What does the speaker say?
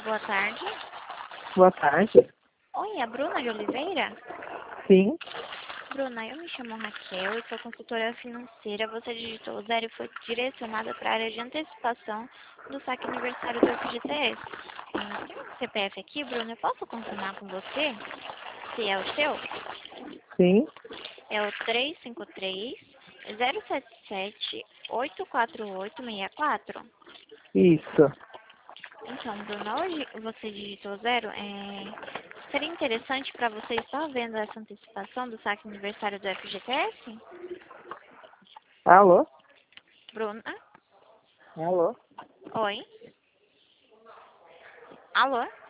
Boa tarde. Boa tarde. Oi, é a Bruna de Oliveira? Sim, Bruna, eu me chamo Raquel e sou consultora financeira. Você digitou o zero e foi direcionada para a área de antecipação do saque aniversário do FGTS. Tem um CPF aqui, Bruna, eu posso confirmar com você se é o seu? sim, É o 353-077-84864. isso. Então, Bruna, hoje você digitou zero. Seria interessante para você estar vendo essa antecipação do saque aniversário do FGTS? Alô? Bruna? Alô? Oi? Alô?